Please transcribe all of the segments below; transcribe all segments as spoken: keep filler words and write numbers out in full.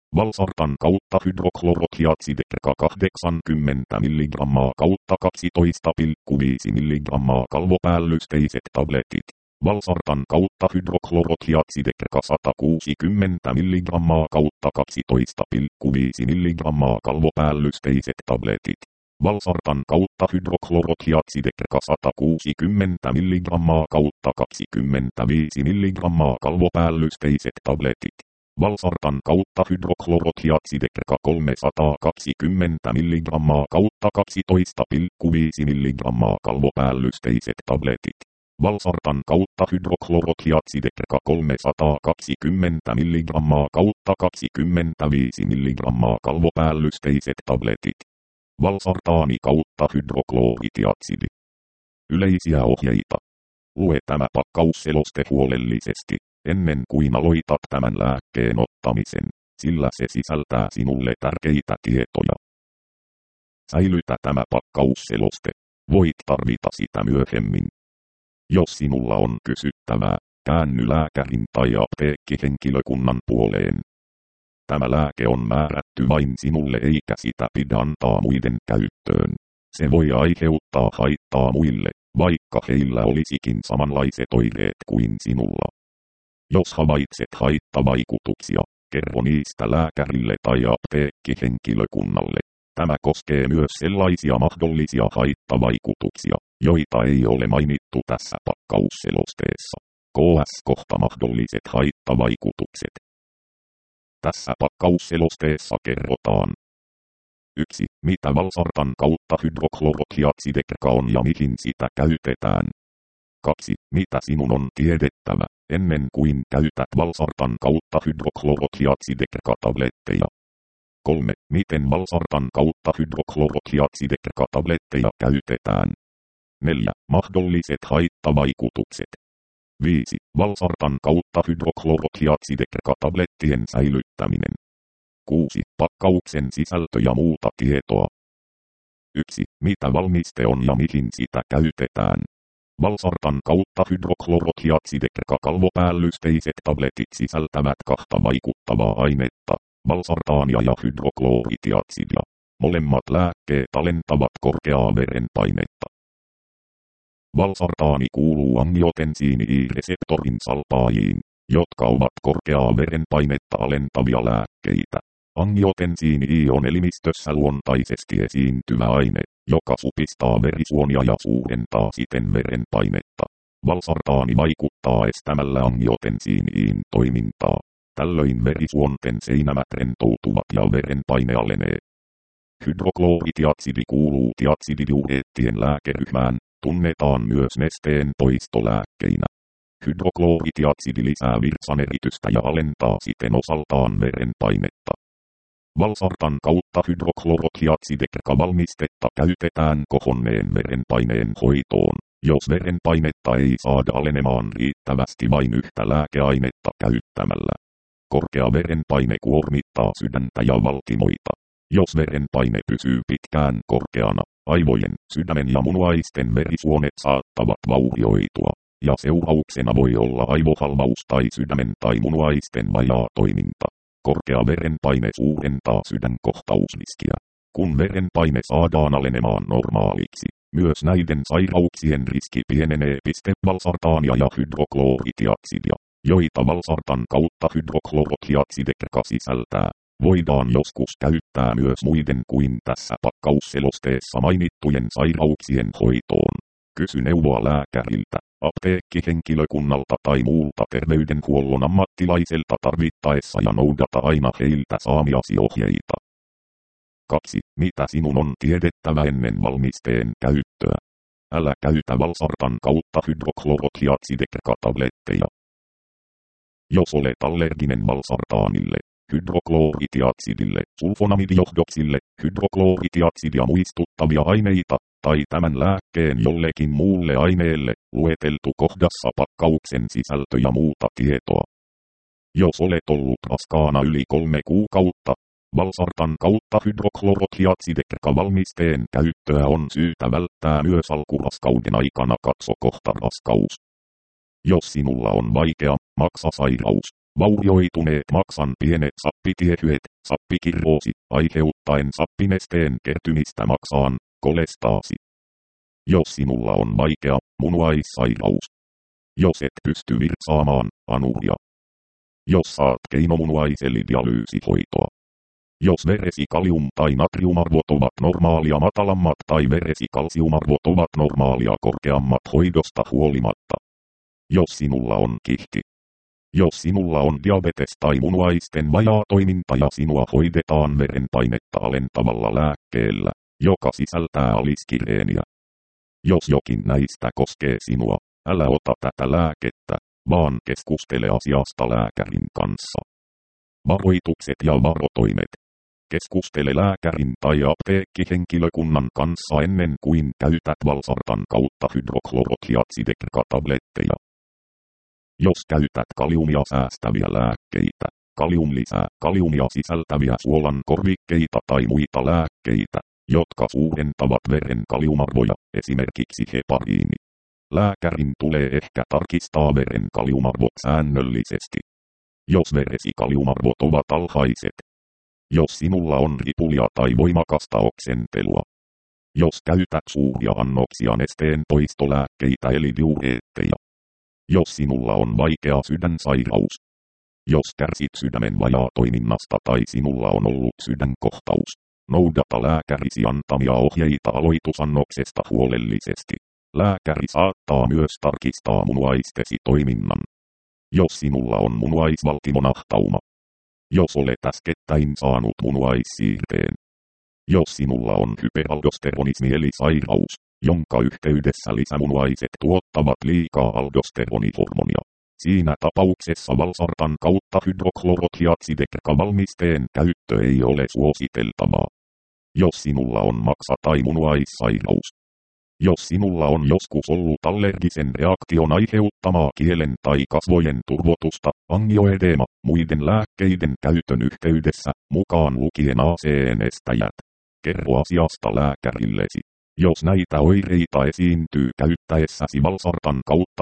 Valsartan kautta hydroklorotiatsidekrka kahdeksankymmentä milligrammaa kautta kaksitoista pilkku viisi milligrammaa kalvopäällysteiset tabletit. Valsartan kautta hydroklorotiatsidekrka sata kuusikymmentä milligrammaa kautta kaksitoista pilkku viisi milligrammaa kalvopäällysteiset tabletit. Valsartan kautta hydroklorotiatsidekrka sata kuusikymmentä milligrammaa kautta kaksikymmentäviisi milligrammaa kalvopäällysteiset tabletit. Valsartan kautta hydroklorotiatsidekrka kolmesataakaksikymmentä milligrammaa kautta kaksitoista pilkku viisi milligrammaa kalvopäällysteiset tabletit. Valsartan kautta hydroklorotiatsidekrka kolmesataakaksikymmentä milligrammaa kautta kaksikymmentäviisi milligrammaa kalvopäällysteiset tabletit. Valsartaani kautta hydrokloritiatsidi. Yleisiä ohjeita. Lue tämä pakkausseloste huolellisesti, ennen kuin aloitat tämän lääkkeen ottamisen, sillä se sisältää sinulle tärkeitä tietoja. Säilytä tämä pakkausseloste. Voit tarvita sitä myöhemmin. Jos sinulla on kysyttävää, käänny lääkärin tai apteekkihenkilökunnan puoleen. Tämä lääke on määrätty vain sinulle eikä sitä pidä antaa muiden käyttöön. Se voi aiheuttaa haittaa muille, vaikka heillä olisikin samanlaiset oireet kuin sinulla. Jos havaitset haittavaikutuksia, kerro niistä lääkärille tai apteekkihenkilökunnalle. Tämä koskee myös sellaisia mahdollisia haittavaikutuksia, joita ei ole mainittu tässä pakkausselosteessa. Ks kohta mahdolliset haittavaikutukset. Tässä pakkausselosteessa kerrotaan. yksi. Mitä valsartan kautta hydroklorotiatsidekrka on ja mihin sitä käytetään. kaksi. Mitä sinun on tiedettävä, ennen kuin käytät valsartan kautta hydroklorotiatsidekrka tabletteja. kolme. Miten valsartan kautta hydroklorotiatsidekrka tabletteja käytetään. neljä. Mahdolliset haittavaikutukset. viisi. Valsartan kautta hydroklorotiatsidekrka tablettien säilyttäminen. kuusi. Pakkauksen sisältö ja muuta tietoa. yksi. Mitä valmiste on ja mihin sitä käytetään. Valsartan kautta hydroklorotiatsidekrka kalvopäällysteiset tabletit sisältävät kahta vaikuttavaa ainetta, valsartaania ja hydrokloritiatsidia. Molemmat lääkkeet alentavat korkeaa verenpainetta. Valsartaani kuuluu angiotensiini I-reseptorin salpaajiin, jotka ovat korkeaa verenpainetta alentavia lääkkeitä. Angiotensiini I on elimistössä luontaisesti esiintyvä aine, joka supistaa verisuonia ja suurentaa siten verenpainetta. Valsartaani vaikuttaa estämällä angiotensiiniin toimintaa. Tällöin verisuonten seinämät rentoutuvat ja verenpaine alenee. Hydrokloritiatsidi kuuluu tiatsididiureettien lääkeryhmään, tunnetaan myös nesteen poistolääkkeinä. Hydrokloritiatsidi lisää virtsaneritystä ja alentaa siten osaltaan verenpainetta. Valsartan kautta hydroklorotiatsidekrka valmistetta käytetään kohonneen verenpaineen hoitoon, jos verenpainetta ei saada alenemaan riittävästi vain yhtä lääkeainetta käyttämällä. Korkea verenpaine kuormittaa sydäntä ja valtimoita. Jos verenpaine pysyy pitkään korkeana, aivojen, sydämen ja munuaisten verisuonet saattavat vaurioitua, ja seurauksena voi olla aivohalvaus tai sydämen tai munuaisten vajaa toiminta. Korkea verenpaine suurentaa sydänkohtausriskiä. Kun verenpaine saadaan alenemaan normaaliksi, myös näiden sairauksien riski pienenee. Valsartaania ja hydrokloritiatsidia, joita valsartan kautta hydroklorotiatsidekrka sisältää, voidaan joskus käyttää myös muiden kuin tässä pakkausselosteessa mainittujen sairauksien hoitoon. Kysy neuvoa lääkäriltä, apteekkihenkilökunnalta tai muulta terveydenhuollon ammattilaiselta tarvittaessa ja noudata aina heiltä saamiasi ohjeita. kaksi. Mitä sinun on tiedettävä ennen valmisteen käyttöä? Älä käytä valsartan kautta hydroklorotiatsidekrka tabletteja. Jos olet allerginen valsartaanille, hydrokloritiatsidille, sulfonamidijohdoksille, hydrokloritiatsidia muistuttavia aineita, tai tämän lääkkeen jollekin muulle aineelle, lueteltu kohdassa pakkauksen sisältö ja muuta tietoa. Jos olet ollut raskaana yli kolme kuukautta, valsartan kautta hydroklorotiatsidekrka valmisteen käyttöä on syytä välttää myös alkuraskauden aikana. Katso kohta raskaus. Jos sinulla on vaikea maksasairaus, vaurioituneet maksan pienet sappitiehyet, sappikirroosi, aiheuttaen sappinesteen kertymistä maksaan, kolestaasi. Jos sinulla on vaikea munuaissairaus. Jos et pysty virtsaamaan, anuria. Jos saat keinomunuais- eli dialyysihoitoa. Jos veresi kalium- tai natriumarvot ovat normaalia matalammat tai veresi kalsiumarvot ovat normaalia korkeammat hoidosta huolimatta. Jos sinulla on kihti. Jos sinulla on diabetes tai munuaisten vajaatoiminta ja sinua hoidetaan verenpainetta alentavalla lääkkeellä, joka sisältää aliskireeniä. Jos jokin näistä koskee sinua, älä ota tätä lääkettä, vaan keskustele asiasta lääkärin kanssa. Varoitukset ja varotoimet. Keskustele lääkärin tai apteekkihenkilökunnan kanssa ennen kuin käytät valsartan kautta hydroklorotiatsidekrakatabletteja. Jos käytät kaliumia säästäviä lääkkeitä, kalium lisää kaliumia sisältäviä suolan korvikkeita tai muita lääkkeitä, jotka suurentavat veren kaliumarvoja, esimerkiksi hepariini. Lääkärin tulee ehkä tarkistaa veren kaliumarvot säännöllisesti. Jos veresi kaliumarvot ovat alhaiset. Jos sinulla on ripulia tai voimakasta oksentelua. Jos käytät suuria annoksia nesteen poistolääkkeitä eli diureetteja. Jos sinulla on vaikea sydänsairaus. Jos kärsit sydämen vajaatoiminnasta tai sinulla on ollut sydänkohtaus. Noudata lääkärisi antamia ohjeita aloitusannoksesta huolellisesti. Lääkäri saattaa myös tarkistaa munuaistesi toiminnan. Jos sinulla on munuaisvaltimonahtauma. Jos olet äskettäin saanut munuaissiirteen. Jos sinulla on hyperaldosteronismi eli sairaus, jonka yhteydessä lisämunuaiset tuottavat liikaa aldosteronihormonia. Siinä tapauksessa valsartan kautta hydroklorotiatsidekrakavalmisteen käyttö ei ole suositeltavaa. Jos sinulla on maksa- tai munuaissairaus. Jos sinulla on joskus ollut allergisen reaktion aiheuttamaa kielen tai kasvojen turvotusta, angioedeema, muiden lääkkeiden käytön yhteydessä, mukaan lukien A C N-estäjät. Kerro asiasta lääkärillesi. Jos näitä oireita esiintyy käyttäessäsi valsartan kautta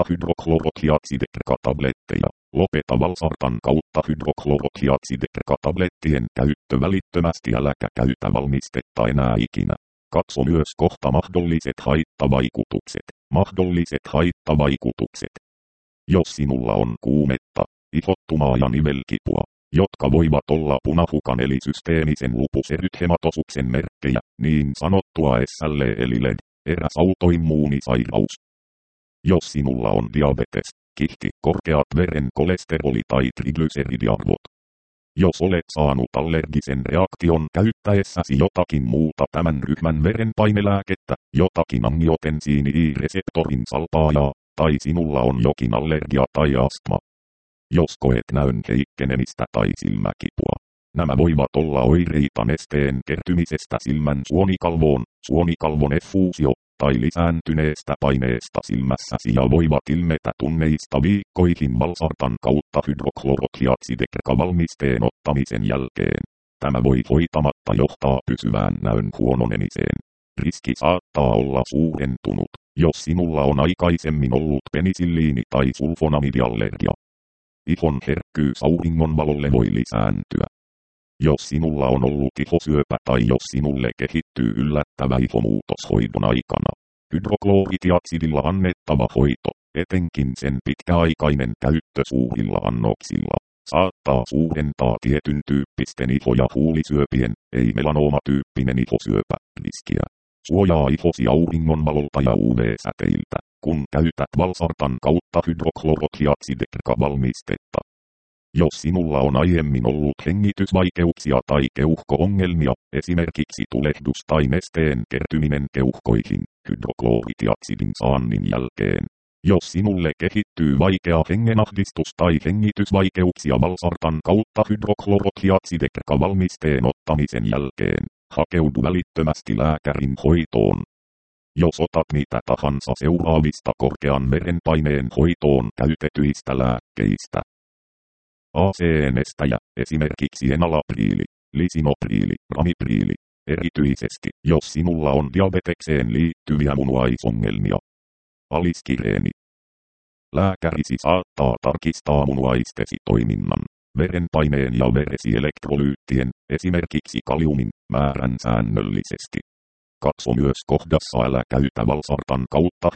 hydroklorotiatsidekrakatabletteja, lopeta valsartan kautta hydroklorotiatsidekrakatablettien käyttö välittömästi, äläkä käytä valmistetta enää ikinä. Katso myös kohta mahdolliset haittavaikutukset. Mahdolliset haittavaikutukset. Jos sinulla on kuumetta, ihottumaa ja nivelkipua, jotka voivat olla punahukan eli systeemisen lupuserythematosuksen merkkejä, niin sanottua S L E eli L E D, eräs autoimmuunisairaus. Jos sinulla on diabetes, kihti, korkeat veren kolesteroli- tai triglyceridiarvot. Jos olet saanut allergisen reaktion käyttäessäsi jotakin muuta tämän ryhmän verenpainelääkettä, jotakin angiotensiini I-reseptorin salpaajaa, tai sinulla on jokin allergia tai astma. Jos koet näön heikkenemistä tai silmäkipua. Nämä voivat olla oireita nesteen kertymisestä silmän suonikalvoon, suonikalvon effuusio, tai lisääntyneestä paineesta silmässäsi ja voivat ilmetä tunneista viikkoihin valsartan kautta hydroklorotiatsidekrakavalmisteen ottamisen jälkeen. Tämä voi hoitamatta johtaa pysyvään näön huononemiseen. Riski saattaa olla suurentunut, jos sinulla on aikaisemmin ollut penisilliini- tai sulfonamidiallergia. Ihon herkkyys auringonvalolle voi lisääntyä. Jos sinulla on ollut ihosyöpä tai jos sinulle kehittyy yllättävä ihomuutos hoidon aikana, hydrokloritiatsidilla annettava hoito, etenkin sen pitkäaikainen käyttö suurilla annoksilla, saattaa suurentaa tietyn tyyppisten iho- ja huulisyöpien, ei melanoomatyyppinen ihosyöpä, riskiä. Suojaa ihosi auringonvalolta ja U V-säteiltä, kun käytät valsartan kautta hydroklorotiatsidekrakavalmistetta. Jos sinulla on aiemmin ollut hengitysvaikeuksia tai keuhko-ongelmia, esimerkiksi tulehdus tai nesteen kertyminen keuhkoihin, hydrokloritiatsidin saannin jälkeen. Jos sinulle kehittyy vaikea hengenahdistus tai hengitysvaikeuksia valsartan kautta hydroklorotiatsidekrakavalmisteen ottamisen jälkeen, hakeudu välittömästi lääkärin hoitoon. Jos otat mitä tahansa seuraavista korkean verenpaineen hoitoon käytetyistä lääkkeistä. A C N-estäjä, esimerkiksi enalapriili, lisinopriili, ramipriili, erityisesti jos sinulla on diabetekseen liittyviä munuaisongelmia. Aliskireeni. Lääkärisi saattaa tarkistaa munuaistesi toiminnan, verenpaineen ja veresielektrolyyttien, esimerkiksi kaliumin, määrän säännöllisesti. Katso myös kohdassa älä käytä valsartan kautta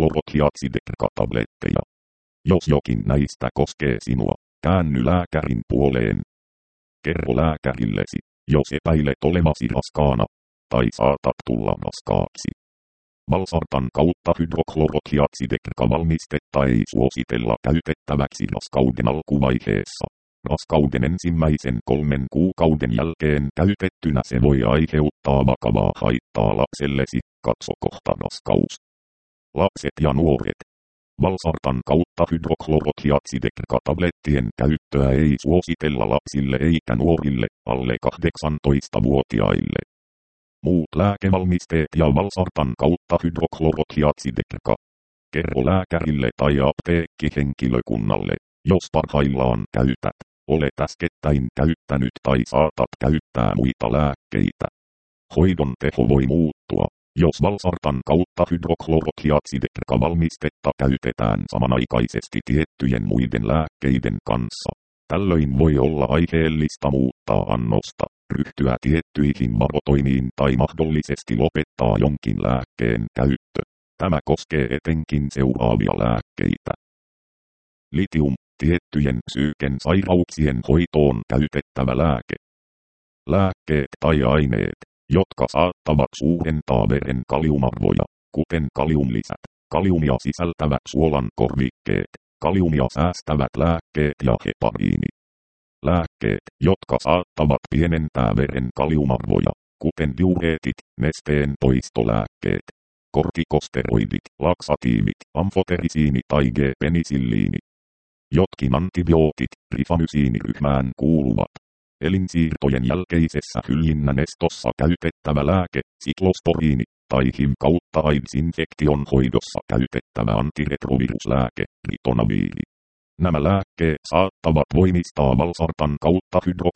hydroklorokiatsidekrakatabletteja. Jos jokin näistä koskee sinua, käänny lääkärin puoleen. Kerro lääkärillesi, jos epäilet olevasi raskaana, tai saatat tulla raskaaksi. Valsartan kautta hydroklorokiatsidekrakavalmistetta ei suositella käytettäväksi raskauden alkuvaiheessa. Raskauden ensimmäisen kolmen kuukauden jälkeen käytettynä se voi aiheuttaa vakavaa haittaa lapsellesi, katso kohta raskaus. Lapset ja nuoret. Valsartan kautta hydroklorokiatsidekrakatablettien käyttöä ei suositella lapsille eikä nuorille, alle kahdeksantoistavuotiaille. Muut lääkevalmisteet ja valsartan kautta hydroklorokiatsidekraka. Kerro lääkärille tai apteekkihenkilökunnalle, jos parhaillaan käytät, olet äskettäin käyttänyt tai saatat käyttää muita lääkkeitä. Hoidon teho voi muuttua, jos valsartan kautta hydroklorokiatsidekrakavalmistetta käytetään samanaikaisesti tiettyjen muiden lääkkeiden kanssa. Tällöin voi olla aiheellista muuttaa annosta, ryhtyä tiettyihin varotoimiin tai mahdollisesti lopettaa jonkin lääkkeen käyttö. Tämä koskee etenkin seuraavia lääkkeitä. Litium, tiettyjen psyyken sairauksien hoitoon käytettävä lääke. Lääkkeet tai aineet, jotka saattavat suurentaa veren kaliumarvoja, kuten kaliumlisät, kaliumia sisältävät suolan korvikkeet, kaliumia säästävät lääkkeet ja hepariini. Lääkkeet, jotka saattavat pienentää veren kaliumarvoja, kuten diureetit, nesteen poistolääkkeet, kortikosteroidit, laksatiivit, amfoterisiini tai G-penisilliini. Jotkin antibiootit rifamysiiniryhmään kuuluvat. Elinsiirtojen jälkeisessä hyljinnänestossa käytettävä lääke, siklosporiini, tai H I V kautta AIDS-infektion hoidossa käytettävä antiretroviruslääke, ritonaviiri. Nämä lääkkeet saattavat voimistaa valsartan kautta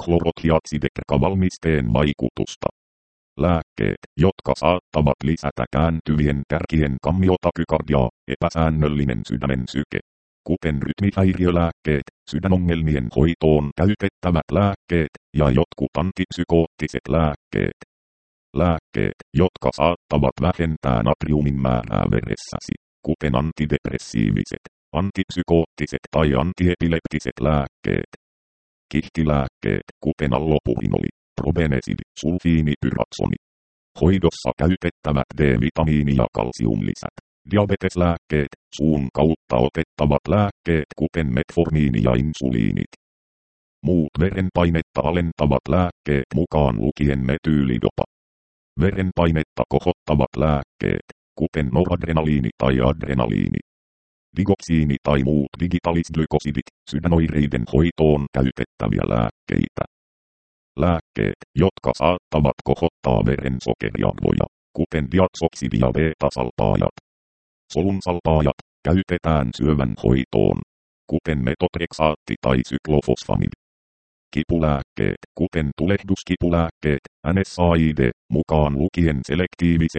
hydroklorokiatsidekrakavalmisteen vaikutusta. Lääkkeet, jotka saattavat lisätä kääntyvien kärkien kammiotakykardiaa, epäsäännöllinen sydämen syke, kuten rytmihäiriölääkkeet, sydänongelmien hoitoon käytettävät lääkkeet ja jotkut antipsykoottiset lääkkeet. Lääkkeet, jotka saattavat vähentää natriumin määrää veressäsi, kuten antidepressiiviset, antipsykoottiset tai antiepileptiset lääkkeet. Kihtilääkkeet, kuten allopurinoli, probenecid, sulfiinipyraksoni. Hoidossa käytettävät D-vitamiini- ja kalsiumlisät. Diabeteslääkkeet, suun kautta otettavat lääkkeet kuten metformiini ja insuliinit. Muut verenpainetta alentavat lääkkeet mukaan lukien metyylidopa. Verenpainetta kohottavat lääkkeet, kuten noradrenaliini tai adrenaliini. Digoksiini tai muut digitaalisglykosidit, sydänoireiden hoitoon käytettäviä lääkkeitä. Lääkkeet, jotka saattavat kohottaa veren sokeriarvoja, kuten diazoksidi ja beta-salpaajat. Solunsalpaajat käytetään syövän hoitoon, kuten metotreksaatti tai syklofosfamid. Kipulääkkeet, kuten tulehduskipulääkkeet, N S A I D, mukaan lukien selektiiviset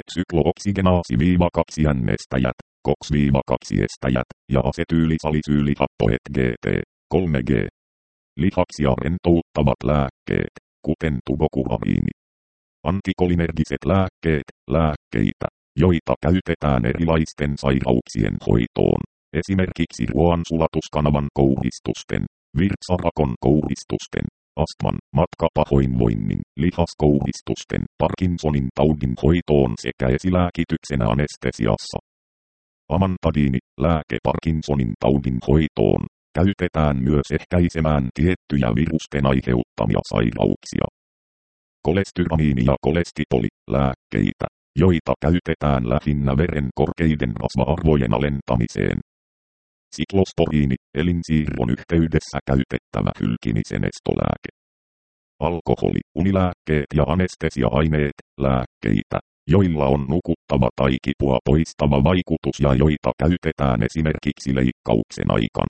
syklooksigeenaasi-kaksi-jännestäjät, koks-kaksi-estäjät ja asetyylisalisyylihappoet G T, kolme G. Lihaksia rentouttavat lääkkeet, kuten tubokuraviini. Antikolinergiset lääkkeet, lääkkeitä, joita käytetään erilaisten sairauksien hoitoon, esimerkiksi ruoansulatuskanavan kouristusten, virtsarakon kouristusten, astman, matkapahoinvoinnin, lihaskouristusten, Parkinsonin taudin hoitoon sekä esilääkityksenä anestesiassa. Amantadiini, lääke Parkinsonin taudin hoitoon, käytetään myös ehkäisemään tiettyjä virusten aiheuttamia sairauksia. Kolestyramiini ja kolestipoli, lääkkeitä, joita käytetään lähinnä veren korkeiden rasva-arvojen alentamiseen. Siklosporiini, elinsiirron yhteydessä käytettävä hylkimisen estolääke. Alkoholi, unilääkkeet ja anestesia-aineet, lääkkeitä, joilla on nukuttava tai kipua poistava vaikutus ja joita käytetään esimerkiksi leikkauksen aikana.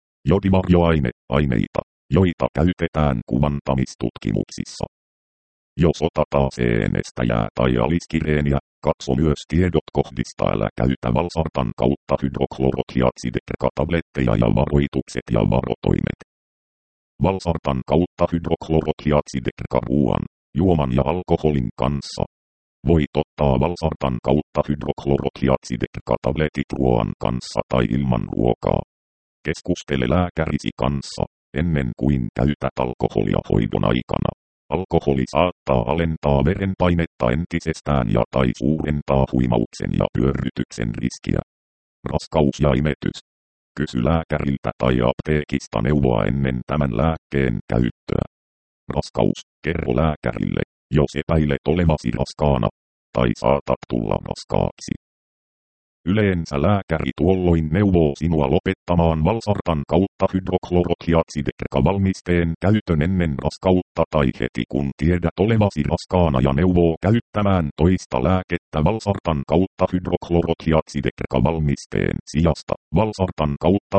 Jodivarjoaine, aineita, joita käytetään kuvantamistutkimuksissa. Jos otat seenestäjää tai aliskireeniä, katso myös tiedot kohdista älä käytä valsartan kautta hydroklorotiatsidetka-tabletteja ja varoitukset ja varotoimet. Valsartan kautta hydroklorotiatsidetka-ruoan, juoman ja alkoholin kanssa. Voit ottaa valsartan kautta hydroklorotiatsidetka-tabletit ruoan kanssa tai ilman ruokaa. Keskustele lääkärisi kanssa, ennen kuin käytät alkoholia hoidon aikana. Alkoholi saattaa alentaa verenpainetta entisestään ja tai suurentaa huimauksen ja pyörrytyksen riskiä. Raskaus ja imetys. Kysy lääkäriltä tai apteekista neuvoa ennen tämän lääkkeen käyttöä. Raskaus. Kerro lääkärille, jos epäilet olevasi raskaana, tai saatat tulla raskaaksi. Yleensä lääkäri tuolloin neuvoo sinua lopettamaan valsartan kautta hydroklorotiatsidetka-valmisteen käytön ennen raskautta tai heti kun tiedät olevasi raskaana ja neuvoo käyttämään toista lääkettä valsartan kautta hydroklorotiatsidetka-valmisteen sijasta. Valsartan kautta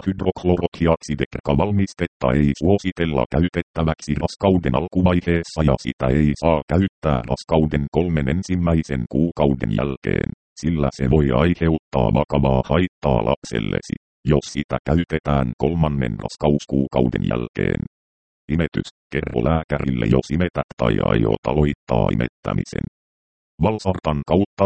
hydroklorotiatsidetka-valmistetta ei suositella käytettäväksi raskauden alkuvaiheessa ja sitä ei saa käyttää raskauden kolmen ensimmäisen kuukauden jälkeen, sillä se voi aiheuttaa vakavaa haittaa lapsellesi, jos sitä käytetään kolmannen raskauskuukauden jälkeen. Imetys. Kerro lääkärille jos imetät tai aiot aloittaa imettämisen. Valsartan kautta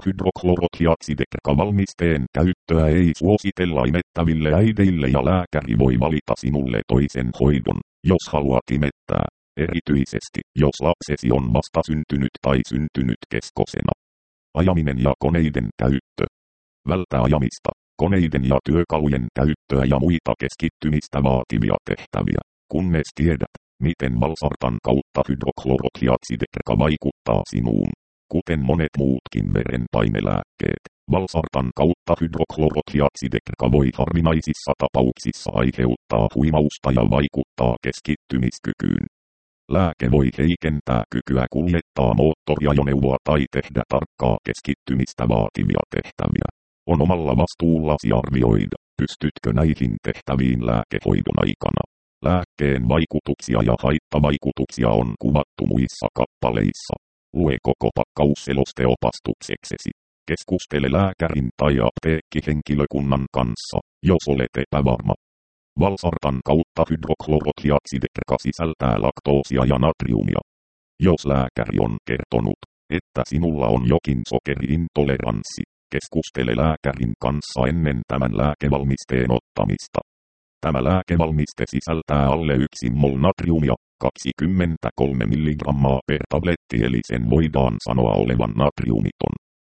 hydroklorotiatsidetka-valmisteen käyttöä ei suositella imettäville äideille ja lääkäri voi valita sinulle toisen hoidon, jos haluat imettää, erityisesti jos lapsesi on vastasyntynyt tai syntynyt keskosena. Ajaminen ja koneiden käyttö. Vältä ajamista, koneiden ja työkalujen käyttöä ja muita keskittymistä vaativia tehtäviä, kunnes tiedät, miten valsartan kautta hydroklorotiatsidetka vaikuttaa sinuun. Kuten monet muutkin verenpainelääkkeet, valsartan kautta hydroklorotiatsidetka voi harvinaisissa tapauksissa aiheuttaa huimausta ja vaikuttaa keskittymiskykyyn. Lääke voi heikentää kykyä kuljettaa moottoriajoneuvoa tai tehdä tarkkaa keskittymistä vaativia tehtäviä. On omalla vastuullasi arvioida, pystytkö näihin tehtäviin lääkehoidon aikana. Lääkkeen vaikutuksia ja haittavaikutuksia on kuvattu muissa kappaleissa. Lue koko pakkaus selosteopastukseksesi. Keskustele lääkärin tai apteekkihenkilökunnan kanssa, jos olet epävarma. Valsartan kautta hydroklorotiatsidetka sisältää laktoosia ja natriumia. Jos lääkäri on kertonut, että sinulla on jokin sokeriintoleranssi, keskustele lääkärin kanssa ennen tämän lääkevalmisteen ottamista. Tämä lääkevalmiste sisältää alle yksi mol natriumia, kaksikymmentäkolme milligrammaa per tabletti eli sen voidaan sanoa olevan natriumiton.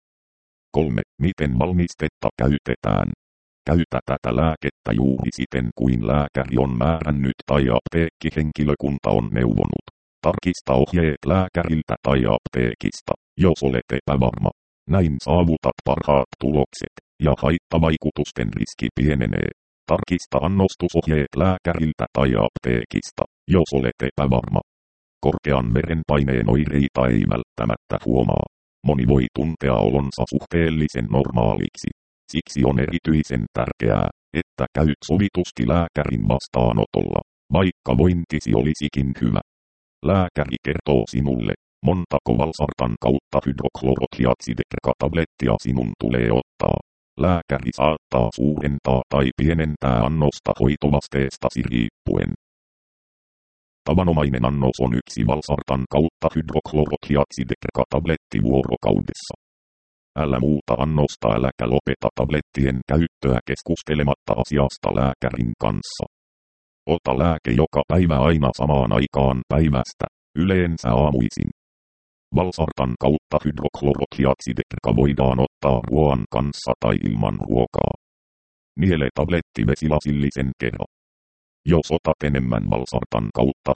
kolme. Miten valmistetta käytetään? Käytä tätä lääkettä juuri siten kuin lääkäri on määrännyt tai apteekkihenkilökunta on neuvonut. Tarkista ohjeet lääkäriltä tai apteekista, jos olet epävarma. Näin saavutat parhaat tulokset, ja haittavaikutusten riski pienenee. Tarkista annostusohjeet lääkäriltä tai apteekista, jos olet epävarma. Korkean verenpaineen oireita ei välttämättä huomaa. Moni voi tuntea olonsa suhteellisen normaaliksi. Siksi on erityisen tärkeää, että käyt sovitusti lääkärin vastaanotolla, vaikka vointisi olisikin hyvä. Lääkäri kertoo sinulle, montako valsartan kautta hydroklorotiatsidetka-tablettia sinun tulee ottaa. Lääkäri saattaa suurentaa tai pienentää annosta hoitovasteestasi riippuen. Tavanomainen annos on yksi valsartan kautta hydroklorotiatsidetka-tabletti vuorokaudessa. Älä muuta annosta äläkä lopeta tablettien käyttöä keskustelematta asiasta lääkärin kanssa. Ota lääke joka päivä aina samaan aikaan päivästä, yleensä aamuisin. Valsartan kautta hydroklorotiatsidetka voidaan ottaa ruoan kanssa tai ilman ruokaa. Niele tabletti vesilasillisen kerran. Jos otat enemmän valsartan kautta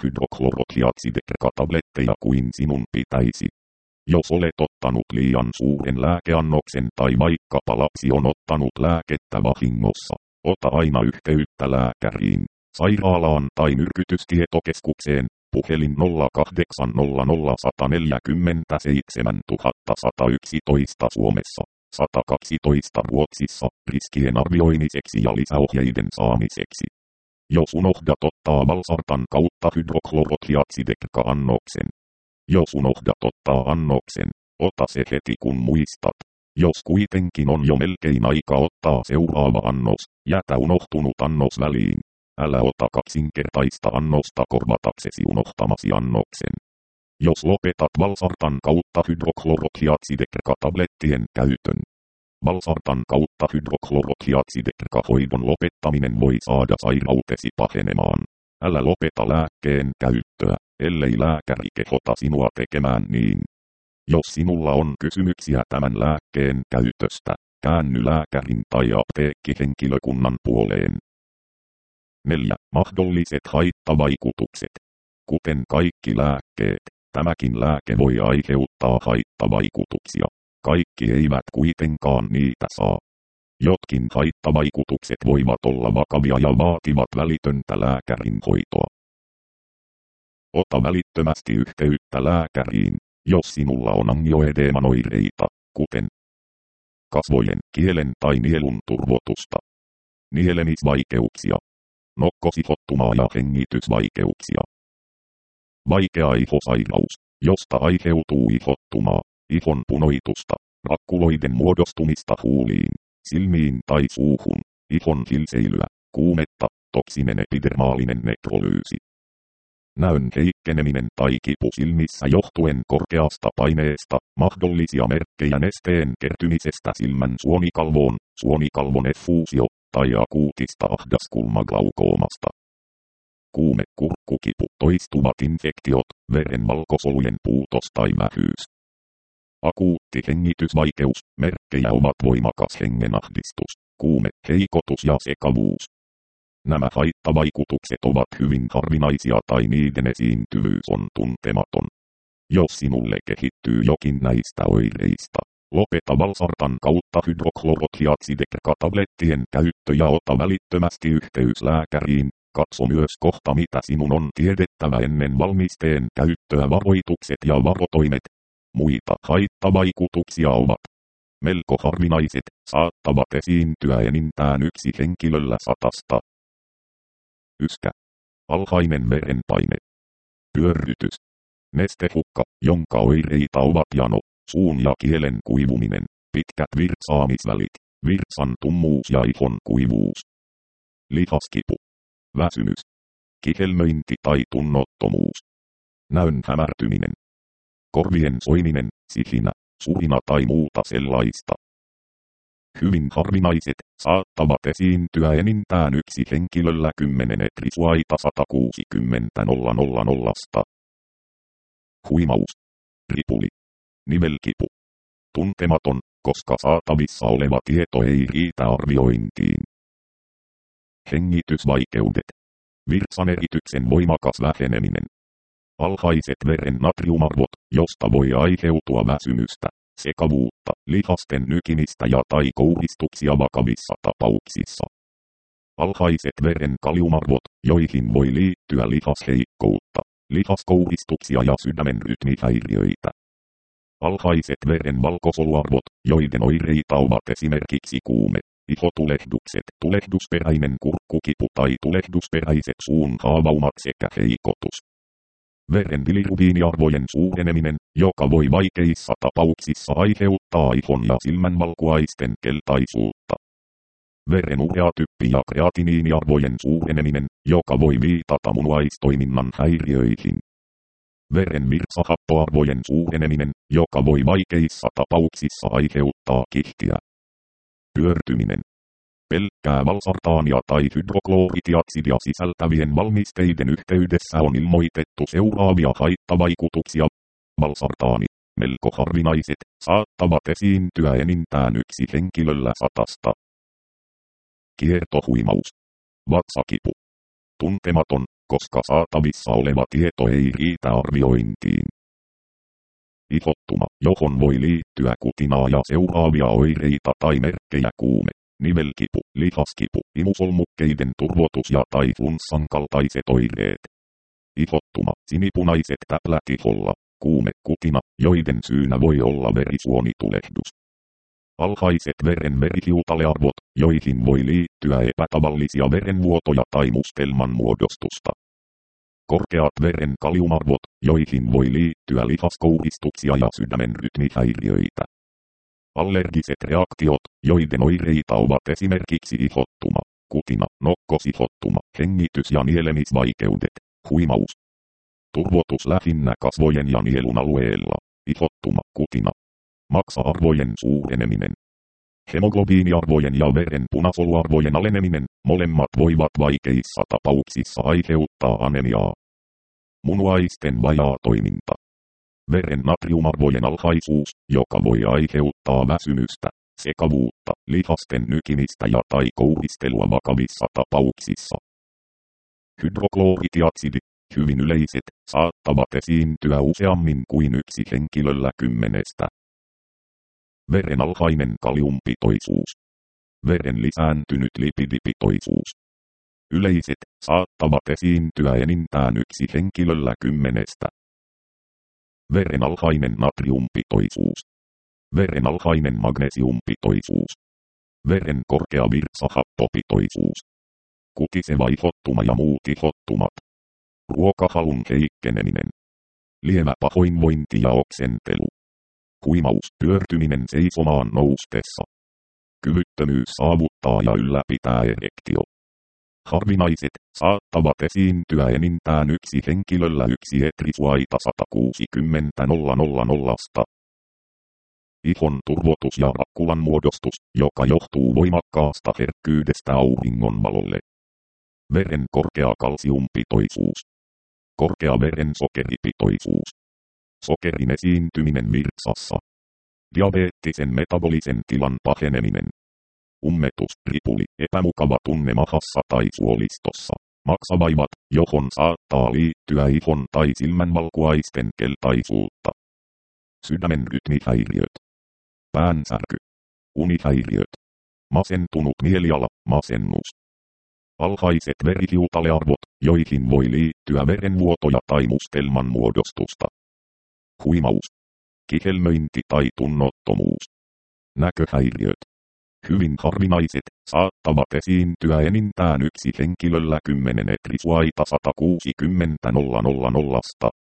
hydroklorotiatsidetka-tabletteja kuin sinun pitäisi. Jos olet ottanut liian suuren lääkeannoksen tai vaikkapa lapsi on ottanut lääkettä vahingossa, ota aina yhteyttä lääkäriin, sairaalaan tai myrkytystietokeskukseen, puhelin nolla kahdeksan nolla nolla yksi neljä seitsemän yksi yksi yksi Suomessa, sata kaksitoista Ruotsissa, riskien arvioimiseksi ja lisäohjeiden saamiseksi. Jos unohdat ottaa valsartan kautta hydroklorotiatsidetka-annoksen, Jos unohdat ottaa annoksen, ota se heti kun muistat. Jos kuitenkin on jo melkein aika ottaa seuraava annos, jätä unohtunut annos väliin. Älä ota kaksinkertaista annosta korvataksesi unohtamasi annoksen. Jos lopetat valsartan kautta hydroklorohiatsidekrakatablettien käytön. Valsartan kautta hydroklorohiatsidekrakahoidon lopettaminen voi saada sairautesi pahenemaan. Älä lopeta lääkkeen käyttöä, ellei lääkäri kehota sinua tekemään niin. Jos sinulla on kysymyksiä tämän lääkkeen käytöstä, käänny lääkärin tai apteekkihenkilökunnan puoleen. neljä. Mahdolliset haittavaikutukset. Kuten kaikki lääkkeet, tämäkin lääke voi aiheuttaa haittavaikutuksia. Kaikki eivät kuitenkaan niitä saa. Jotkin haittavaikutukset voivat olla vakavia ja vaativat välitöntä lääkärin hoitoa. Ota välittömästi yhteyttä lääkäriin, jos sinulla on angioedeemanoireita, kuten kasvojen, kielen tai nielun turvotusta, nielemisvaikeuksia, nokkosihottumaa ja hengitysvaikeuksia. Vaikea ihosairaus, josta aiheutuu ihottumaa, ihon punoitusta, rakkuloiden muodostumista huuliin, silmiin tai suuhun, ihon hilseilyä, kuumetta, toksinen epidermaalinen nekrolyysi. Näön heikkeneminen tai kipu silmissä johtuen korkeasta paineesta, mahdollisia merkkejä nesteen kertymisestä silmän suonikalvoon, suonikalvon effuusio, tai akuutista ahdaskulmaglaukoomasta. Kuume, kurkkukipu, toistuvat infektiot, veren valkosolujen puutos tai vähyys. Akuutti hengitysvaikeus, merkkejä ovat voimakas hengenahdistus, kuume, heikotus ja sekavuus. Nämä haittavaikutukset ovat hyvin harvinaisia tai niiden esiintyvyys on tuntematon. Jos sinulle kehittyy jokin näistä oireista, lopeta valsartan kautta hydroklorohiatsidekrakatablettien käyttö ja ota välittömästi yhteys lääkäriin. Katso myös kohta mitä sinun on tiedettävä ennen valmisteen käyttöä varoitukset ja varotoimet. Muita haittavaikutuksia ovat melko harvinaiset, saattavat esiintyä enintään yksi henkilöllä satasta. Yskä. Alhainen verenpaine. Pyörrytys. Nestehukka, jonka oireita ovat jano, suun ja kielen kuivuminen, pitkät virtsaamisvälit, virtsan tummuus ja ihon kuivuus. Lihaskipu. Väsymys. Kihelmöinti tai tunnottomuus. Näön hämärtyminen. Korvien soiminen, sihinä, surina tai muuta sellaista. Hyvin harvinaiset, saattavat esiintyä enintään yksi henkilöllä kymmenen etrisuaita sata kuusikymmentä nollasta. Huimaus. Ripuli. Nivelkipu. Tuntematon, koska saatavissa oleva tieto ei riitä arviointiin. Hengitysvaikeudet. Virtsanerityksen voimakas väheneminen. Alhaiset veren natriumarvot, josta voi aiheutua väsymystä, sekavuutta, lihasten nykimistä ja tai kouristuksia vakavissa tapauksissa. Alhaiset veren kaliumarvot, joihin voi liittyä lihasheikkoutta, lihaskouristuksia ja sydämen rytmihäiriöitä. Alhaiset veren valkosoluarvot, joiden oireita ovat esimerkiksi kuume, ihotulehdukset, tulehdusperäinen kurkkukipu tai tulehdusperäiset suun haavaumat sekä heikotus. Veren bilirubiiniarvojen suureneminen, joka voi vaikeissa tapauksissa aiheuttaa ihon ja silmän valkuaisten keltaisuutta. Veren ureatyppi- ja kreatiniiniarvojen suureneminen, joka voi viitata munuaistoiminnan häiriöihin. Veren virtsahappoarvojen suureneminen, joka voi vaikeissa tapauksissa aiheuttaa kihtiä. Pyörtyminen. Pelkkää valsartaania tai hydrokloritiatsidia sisältävien valmisteiden yhteydessä on ilmoitettu seuraavia haittavaikutuksia. Valsartaani, melko harvinaiset, saattavat esiintyä enintään yksi henkilöllä satasta. Kiertohuimaus. Vatsakipu. Tuntematon, koska saatavissa oleva tieto ei riitä arviointiin. Ihottuma, johon voi liittyä kutinaa ja seuraavia oireita tai merkkejä kuume, nivelkipu, lihaskipu, imusolmukkeiden turvotus ja tai flunssan kaltaiset oireet. Ihottuma, sinipunaiset täplät iholla, kuume, kutina, joiden syynä voi olla verisuonitulehdus. Alhaiset veren verihiutalearvot, joihin voi liittyä epätavallisia verenvuotoja tai mustelman muodostusta. Korkeat veren kaliumarvot, joihin voi liittyä lihaskouristuksia ja sydämen rytmihäiriöitä. Allergiset reaktiot, joiden oireita ovat esimerkiksi ihottuma, kutina, nokkosihottuma, hengitys- ja nielemisvaikeudet, huimaus. Turvotus lähinnä kasvojen ja nielun alueella, ihottuma, kutina. Maksa-arvojen suureneminen. Hemoglobiiniarvojen ja veren punasoluarvojen aleneminen, molemmat voivat vaikeissa tapauksissa aiheuttaa anemiaa. Munuaisten vajaa toiminta. Veren natriumarvojen alhaisuus, joka voi aiheuttaa väsymystä, sekavuutta, lihasten nykimistä ja tai kouristelua vakavissa tapauksissa. Hydrokloritiatsidi, hyvin yleiset, saattavat esiintyä useammin kuin yksi henkilöllä kymmenestä. Veren alhainen kaliumpitoisuus. Veren lisääntynyt lipidipitoisuus. Yleiset, saattavat esiintyä enintään yksi henkilöllä kymmenestä. Veren alhainen natriumpitoisuus. Veren alhainen magnesiumpitoisuus. Veren korkea virtsahappopitoisuus. Kutiseva ihottuma ja muut ihottumat. Ruokahalun heikkeneminen. Lievä pahoinvointi ja oksentelu. Huimaus, pyörtyminen seisomaan noustessa. Kyvyttömyys saavuttaa ja ylläpitää erektio. Harvinaiset, saattavat esiintyä enintään yksi henkilöllä yksi etrisuaita sata kuusikymmentä tuhatta. Ihon turvotus ja rakkulan muodostus, joka johtuu voimakkaasta herkkyydestä auringonvalolle. Veren korkea kalsiumpitoisuus. Korkea veren sokeripitoisuus. Sokerin esiintyminen virtsassa. Diabeettisen metabolisen tilan paheneminen. Ummetus, ripuli, epämukava tunne mahassa tai suolistossa. Maksavaivat, johon saattaa liittyä ihon tai silmänvalkuaisten keltaisuutta. Sydämen rytmihäiriöt. Päänsärky. Unihäiriöt. Masentunut mieliala, masennus. Alhaiset verihiutalearvot, joihin voi liittyä verenvuotoja tai mustelman muodostusta. Huimaus. Kihelmöinti tai tunnottomuus. Näköhäiriöt. Hyvin harvinaiset, saattavat esiintyä enintään yksi henkilöllä kymmenen etrisuaita sata kuusikymmentä tuhatta.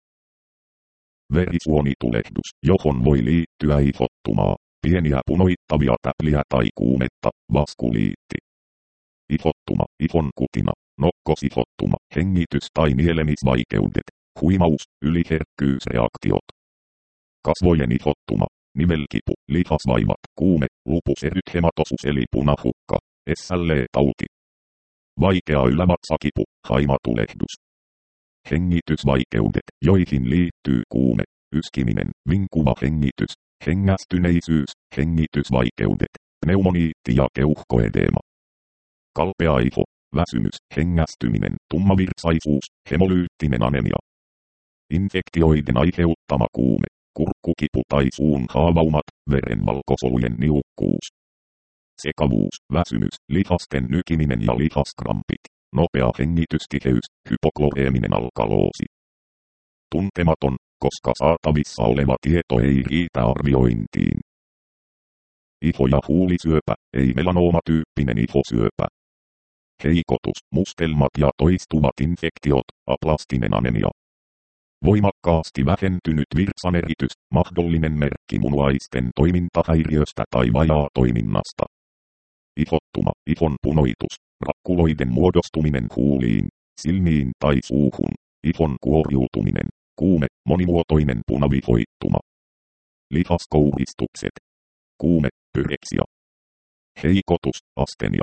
Verisuonitulehdus, johon voi liittyä ihottumaa, pieniä punoittavia täpliä tai kuumetta, vaskuliitti. Ihottuma, ihon kutina, nokkosihottuma, hengitys- tai nielemisvaikeudet, huimaus, yliherkkyysreaktiot. Kasvojen ihottuma, nivelkipu, lihasvaivat, kuume, lupuseryt hematosus eli punahukka, S L E-tauti. Vaikea ylävatsakipu, haimatulehdus. Hengitysvaikeudet, joihin liittyy kuume, yskiminen, vinkuva hengitys, hengästyneisyys, hengitysvaikeudet, pneumoniitti ja keuhkoedeema. Kalpea iho, väsymys, hengästyminen, tummavirtsaisuus, hemolyyttinen anemia. Infektioiden aiheuttama kuume, kurkkukipu tai suun haavaumat, verenvalkosolujen niukkuus. Sekavuus, väsymys, lihasten nykiminen ja lihaskrampit, nopea hengitystiheys, hypokloreeminen alkaloosi. Tuntematon, koska saatavissa oleva tieto ei riitä arviointiin. Iho- ja huulisyöpä, ei melanoomatyyppinen ihosyöpä. Heikotus, mustelmat ja toistuvat infektiot, aplastinen anemia. Voimakkaasti vähentynyt virtsaneritys, mahdollinen merkki munuaisten toimintahäiriöstä tai vajaa toiminnasta. Ihottuma, ihon punoitus, rakkuloiden muodostuminen huuliin, silmiin tai suuhun, ihon kuoriutuminen, kuume, monimuotoinen punavihoittuma. Lihaskouristukset. Kuume, pyreksia. Heikotus, astenia.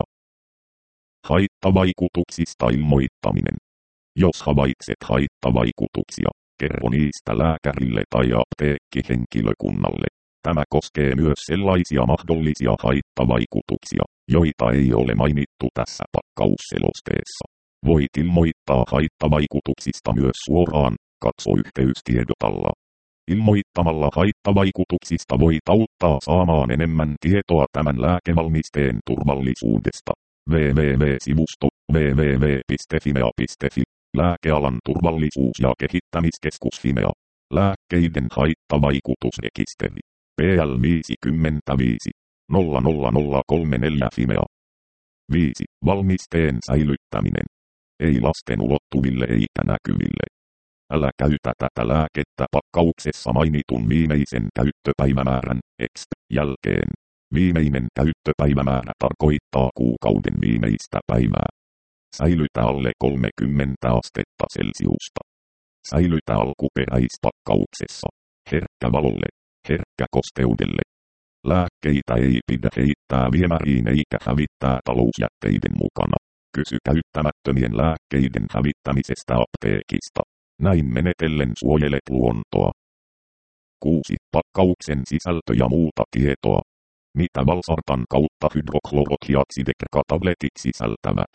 Haittavaikutuksista ilmoittaminen. Jos havaitset haittavaikutuksia, kerro niistä lääkärille tai apteekkihenkilökunnalle. Tämä koskee myös sellaisia mahdollisia haittavaikutuksia, joita ei ole mainittu tässä pakkausselosteessa. Voit ilmoittaa haittavaikutuksista myös suoraan, katso yhteystiedot alla. Ilmoittamalla haittavaikutuksista voit auttaa saamaan enemmän tietoa tämän lääkevalmisteen turvallisuudesta. www-sivusto www piste fimea piste fi Lääkealan turvallisuus- ja kehittämiskeskus Fimea. Lääkkeiden haittavaikutusrekisteri. P L viisikymmentäviisi nolla nolla nolla kolme neljä Fimea. viisi. Valmisteen säilyttäminen. Ei lasten ulottuville eikä näkyville. Älä käytä tätä lääkettä pakkauksessa mainitun viimeisen käyttöpäivämäärän X jälkeen. Viimeinen käyttöpäivämäärä tarkoittaa kuukauden viimeistä päivää. Säilytä alle kolmekymmentä astetta Celsiusta. Säilytä alkuperäispakkauksessa. Herkkä valolle. Herkkä kosteudelle. Lääkkeitä ei pidä heittää viemäriin eikä hävittää talousjätteiden mukana. Kysy käyttämättömien lääkkeiden hävittämisestä apteekista. Näin menetellen suojelet luontoa. kuusi. Pakkauksen sisältö ja muuta tietoa. Mitä valsartan kautta hydroklorohiatsidekratabletit sisältävät?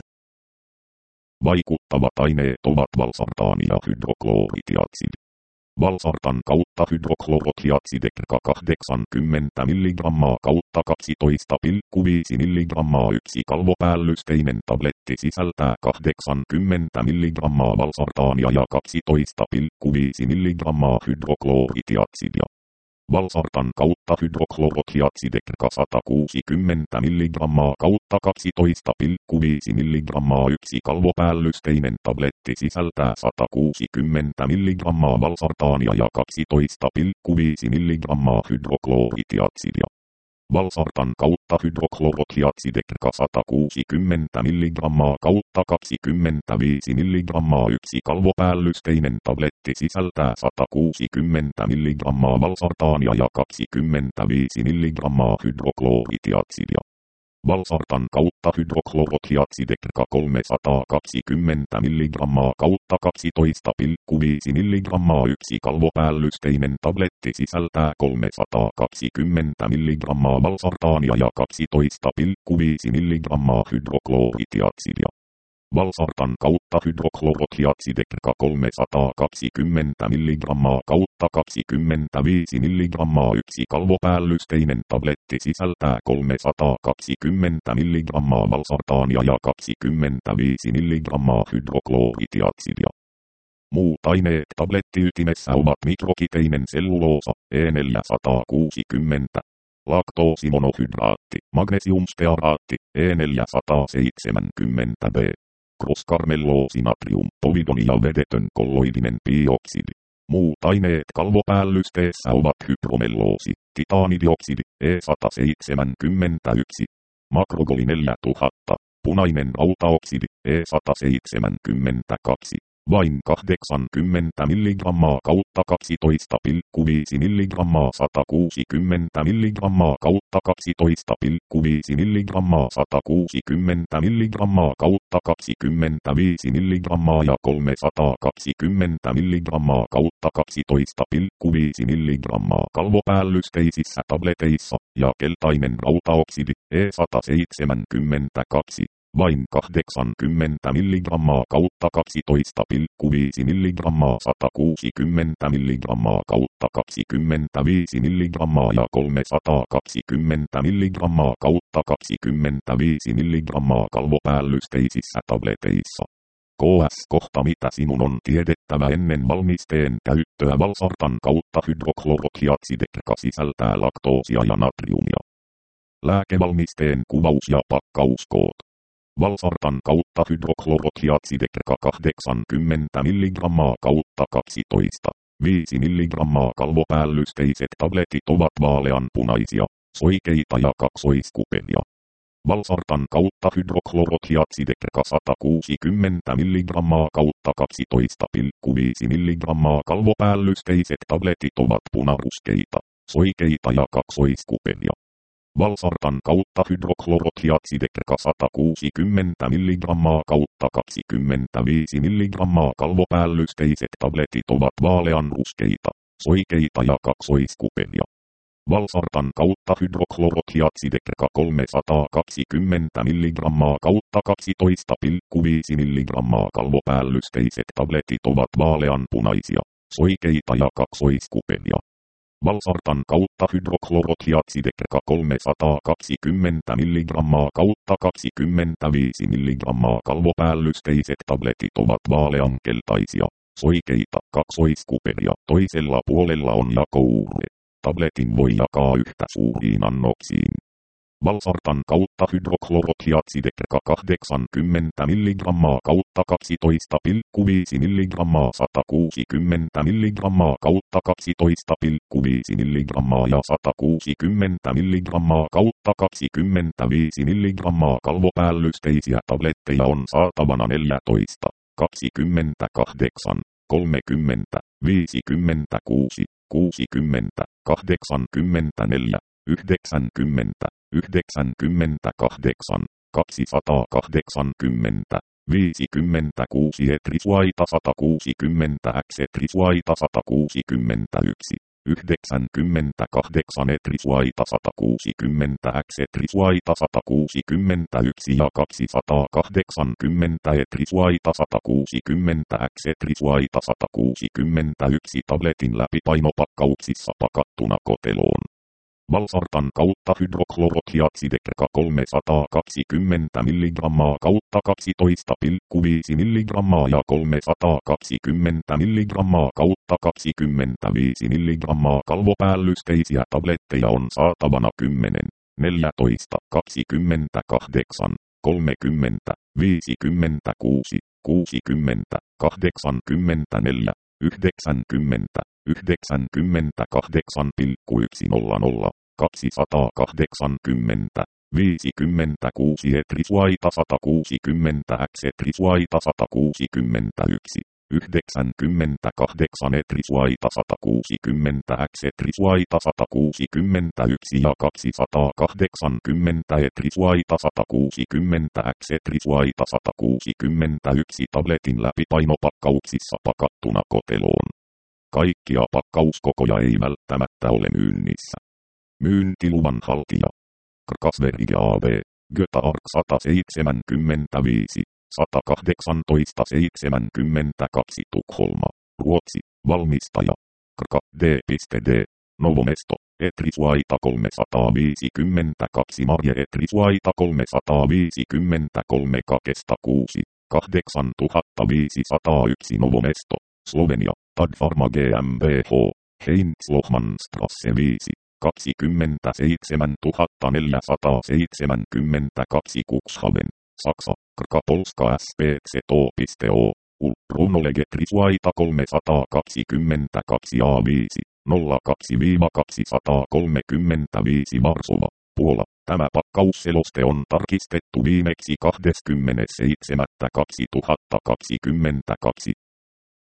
Vaikuttavat aineet ovat valsartaan ja hydrokloritiatsidi. Valsartan kautta hydroklorohiatsidekra kahdeksankymmentä milligrammaa kautta kaksitoista pilkku viisi milligrammaa yksi kalvopäällysteinen tabletti sisältää kahdeksankymmentä milligrammaa valsartaania ja kaksitoista pilkku viisi milligrammaa hydrokloritiatsidia. Valsartan kautta hydroklorohiatsidekra sata kuusikymmentä milligrammaa kautta kaksitoista pilkku viisi milligrammaa yksi kalvopäällysteinen tabletti sisältää sata kuusikymmentä milligrammaa valsartaania ja kaksitoista pilkku viisi milligrammaa hydrokloritiatsidia. Valsartan kautta hydroklorohiatsidekra sata kuusikymmentä milligrammaa kautta kaksikymmentäviisi milligrammaa yksi kalvopäällysteinen tabletti sisältää sata kuusikymmentä milligrammaa valsartaania ja kaksikymmentäviisi milligrammaa hydrokloritiatsidia. Valsartan kautta hydroklorohiatsidekra kolmesataakaksikymmentä milligrammaa kautta kaksitoista pilkku viisi milligrammaa yksi kalvopäällysteinen tabletti sisältää kolmesataakaksikymmentä milligrammaa valsartaania ja kaksitoista pilkku viisi milligrammaa hydrokloritiatsidia. Valsartan kautta hydroklorohiatsidekra kolmesataakaksikymmentä milligrammaa kautta kaksikymmentäviisi milligrammaa yksi kalvopäällysteinen tabletti sisältää kolmesataakaksikymmentä milligrammaa valsartaania ja kaksikymmentäviisi milligrammaa hydrokloritiatsidia. Muut aineet tablettiytimessä ovat mikrokiteinen selluloosa E neljäsataakuusikymmentä, laktoosimonohydraatti, magnesiumstearaatti E neljäsataaseitsemänkymmentä B. Cross-karmelloosi-natrium, povidoni ja vedetön kolloidinen bioksidi. Muut aineet kalvopäällysteessä ovat hypromelloosi, titaanidioksidi E sata seitsemänkymmentäyksi, makrogoli neljätuhatta, punainen rautaoksidi E sata seitsemänkymmentäkaksi. Vain kahdeksankymmentä milligrammaa kautta kaksitoista pilkku viisi milligrammaa sata kuusikymmentä milligrammaa kautta kaksitoista pilkku viisi milligrammaa sata kuusikymmentä milligrammaa kautta kaksikymmentäviisi milligrammaa ja kolmesataakaksikymmentä milligrammaa kautta kaksitoista pilkku viisi milligrammaa kalvopäällysteisissä tableteissa ja keltainen rautaoksidi E sata seitsemänkymmentäkaksi. Vain kahdeksankymmentä milligrammaa kautta kaksitoista pilkku viisi milligrammaa sata kuusikymmentä milligrammaa kautta kaksikymmentäviisi milligrammaa ja kolmesataakaksikymmentä milligrammaa kautta kaksikymmentäviisi milligrammaa kalvopäällysteisissä tableteissa. K S kohta mitä sinun on tiedettävä ennen valmisteen käyttöä. Valsartan kautta hydroklorohiatsidekra sisältää laktoosia ja natriumia. Lääkevalmisteen kuvaus ja pakkauskoot. Valsartan kautta hydroklorohiatsidekra kahdeksankymmentä milligrammaa kautta kaksitoista, viisi milligrammaa kalvopäällysteiset tabletit ovat vaaleanpunaisia, soikeita ja kaksoiskupelia. Valsartan kautta hydroklorohiatsidekra sata kuusikymmentä milligrammaa kautta kaksitoista pilkku viisi milligrammaa kalvopäällysteiset tabletit ovat punaruskeita, soikeita ja kaksoiskupelia. Valsartan kautta hydroklorohiatsidekra sata kuusikymmentä milligrammaa kautta kaksikymmentäviisi milligrammaa kalvopäällysteiset tabletit ovat vaaleanruskeita, soikeita ja kaksoiskupelia. Valsartan kautta hydroklorohiatsidekra kolmesataakaksikymmentä milligrammaa kautta kaksitoista pilkku viisi milligrammaa kalvopäällysteiset tabletit ovat vaaleanpunaisia, soikeita ja kaksoiskupelia. Valsartan kautta hydroklorohiatsidekra kolmesataakaksikymmentä milligrammaa kautta kaksikymmentäviisi milligrammaa kalvopäällysteiset tabletit ovat vaaleankeltaisia, soikeita, kaksoiskupelia. Toisella puolella on jakouurre. Tabletin voi jakaa yhtä suuriin annoksiin. Valsartan kautta hydroklorotiatsidekrka kahdeksankymmentä milligrammaa kautta kaksitoista pilkku viisi milligrammaa sata kuusikymmentä milligrammaa kautta kaksitoista pilkku viisi milligrammaa ja sata kuusikymmentä milligrammaa kautta kaksikymmentäviisi milligrammaa kalvopäällysteisiä tabletteja on saatavana neljätoista, kaksikymmentäkahdeksan, kolmekymmentä, viisikymmentäkuusi, kuusikymmentä, kahdeksankymmentäneljä, yhdeksänkymmentä, yhdeksänkymmentäkahdeksan, kaksisataakahdeksankymmentä, viisikymmentäkuusi etrisvaita sata kuusikymmentä x etrisvaita sata kuusikymmentäyksi, yhdeksänkymmentäkahdeksan etrisvaita sata kuusikymmentä x etrisvaita sata kuusikymmentäyksi ja kaksisataakahdeksankymmentä etrisvaita sata kuusikymmentä x etrisvaita sata kuusikymmentäyksi tabletin läpipainopakkauksissa pakattuna koteloon. Valsartan kautta hydroklorotiatsidekrka kolmesataakaksikymmentä milligrammaa kautta kaksitoista pilkku viisi milligrammaa ja kolmesataakaksikymmentä milligrammaa kautta kaksikymmentäviisi milligrammaa kalvopäällysteisiä tabletteja on saatavana kymmenen, neljätoista, kaksikymmentäkahdeksan, kolmekymmentä, viisikymmentäkuusi, kuusikymmentä, kahdeksankymmentäneljä, yhdeksänkymmentä, yhdeksänkymmentäkahdeksan pilkku sata, kaksisataakahdeksankymmentä, viisikymmentäkuusi etrisvaita sata kuusikymmentä x etrisvaita sata kuusikymmentäyksi, yhdeksänkymmentäkahdeksan etrisvaita sata kuusikymmentä x etrisvaita sata kuusikymmentäyksi ja kaksisataakahdeksankymmentä etrisvaita sata kuusikymmentä x etrisvaita sata kuusikymmentäyksi tabletin läpipainopakkauksissa pakattuna koteloon. Kaikkia pakkauskokoja ei välttämättä ole myynnissä. Myyntiluvan haltija. Krkasverige A B, Göta Ark sata seitsemänkymmentäviisi, sata kahdeksantoista seitsemänkymmentäkaksi Tukholma, Ruotsi, valmistaja. Krka D.D, Novomesto, etrisvaita kolmesataaviisikymmentäkaksi Marje etrisvaita kolmesataaviisikymmentäkolme Kakesta kuusi, kahdeksantuhattaviisisataayksi Novomesto, Slovenia, Tadpharma GmbH, Heinz-Lohmannstrasse viisi, kaksikymmentäseitsemäntuhattaneljäsataaseitsemänkymmentäkaksi Cuxhaven, Saksa, Krka Polska S P Z O. U. Runoleg etrisvaita kolmesataakaksikymmentäkaksi A viisi, nolla kaksi kaksisataakolmekymmentäviisi Varsova, Puola. Tämä pakkausseloste on tarkistettu viimeksi kahdeskymmenes seitsemättä kaksituhattakaksikymmentäkaksi.